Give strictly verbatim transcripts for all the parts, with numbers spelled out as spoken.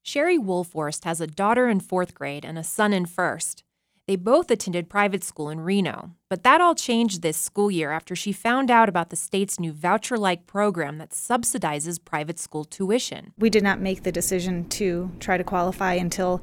Sherry Woolforst has a daughter in fourth grade and a son in first. They both attended private school in Reno, but that all changed this school year after she found out about the state's new voucher-like program that subsidizes private school tuition. We did not make the decision to try to qualify until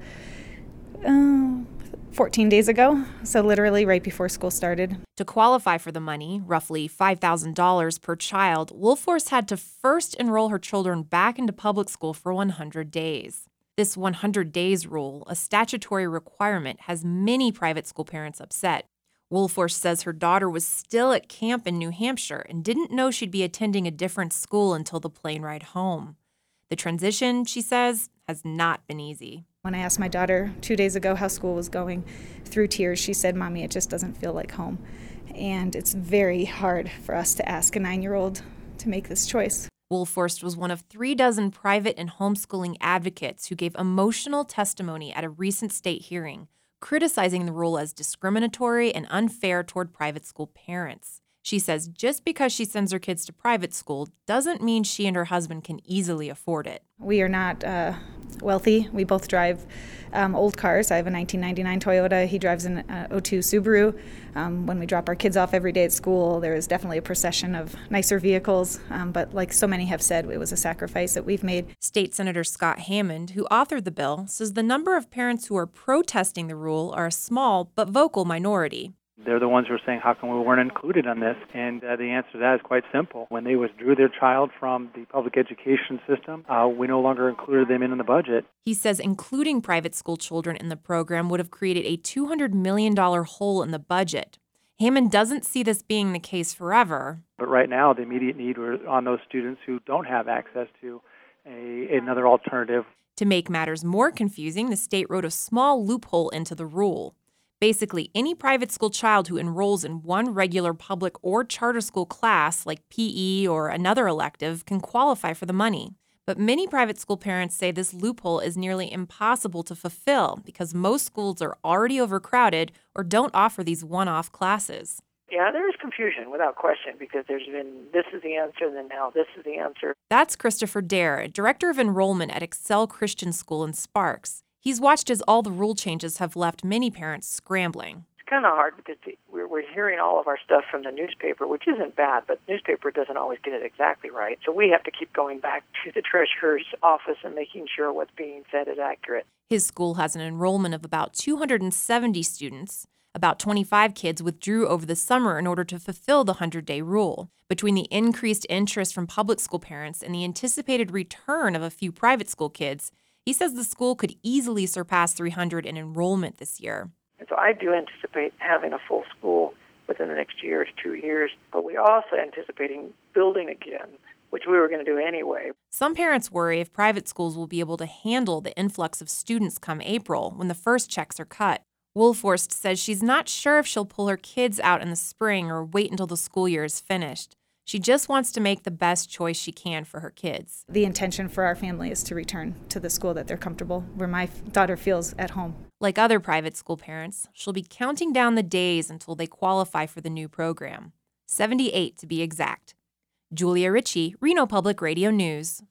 uh, fourteen days ago, so literally right before school started. To qualify for the money, roughly five thousand dollars per child, Woolforst had to first enroll her children back into public school for one hundred days. This one hundred days rule, a statutory requirement, has many private school parents upset. Woolforst says her daughter was still at camp in New Hampshire and didn't know she'd be attending a different school until the plane ride home. The transition, she says, has not been easy. When I asked my daughter two days ago how school was going, through tears, she said, "Mommy, it just doesn't feel like home." And it's very hard for us to ask a nine-year-old to make this choice. Woolforst was one of three dozen private and homeschooling advocates who gave emotional testimony at a recent state hearing, criticizing the rule as discriminatory and unfair toward private school parents. She says just because she sends her kids to private school doesn't mean she and her husband can easily afford it. We are not uh, wealthy. We both drive um, old cars. I have a nineteen ninety-nine Toyota. He drives an uh, oh two Subaru. Um, when we drop our kids off every day at school, there is definitely a procession of nicer vehicles. Um, but like so many have said, it was a sacrifice that we've made. State Senator Scott Hammond, who authored the bill, says the number of parents who are protesting the rule are a small but vocal minority. They're the ones who are saying, how come we weren't included on this? And uh, the answer to that is quite simple. When they withdrew their child from the public education system, uh, we no longer included them in, in the budget. He says including private school children in the program would have created a two hundred million dollars hole in the budget. Hammond doesn't see this being the case forever. But right now, the immediate need is on those students who don't have access to a, another alternative. To make matters more confusing, the state wrote a small loophole into the rule. Basically, any private school child who enrolls in one regular public or charter school class, like P E or another elective, can qualify for the money. But many private school parents say this loophole is nearly impossible to fulfill because most schools are already overcrowded or don't offer these one-off classes. Yeah, there is confusion without question because there's been this is the answer and then now this is the answer. That's Christopher Dare, Director of Enrollment at Excel Christian School in Sparks. He's watched as all the rule changes have left many parents scrambling. It's kind of hard because we're, we're hearing all of our stuff from the newspaper, which isn't bad, but the newspaper doesn't always get it exactly right. So we have to keep going back to the treasurer's office and making sure what's being said is accurate. His school has an enrollment of about two hundred seventy students. About twenty-five kids withdrew over the summer in order to fulfill the hundred-day rule. Between the increased interest from public school parents and the anticipated return of a few private school kids, he says the school could easily surpass three hundred in enrollment this year. And so I do anticipate having a full school within the next year to two years, but we're also anticipating building again, which we were going to do anyway. Some parents worry if private schools will be able to handle the influx of students come April when the first checks are cut. Woolforst says she's not sure if she'll pull her kids out in the spring or wait until the school year is finished. She just wants to make the best choice she can for her kids. The intention for our family is to return to the school that they're comfortable, where my daughter feels at home. Like other private school parents, she'll be counting down the days until they qualify for the new program. seventy-eight to be exact. Julia Ritchie, Reno Public Radio News.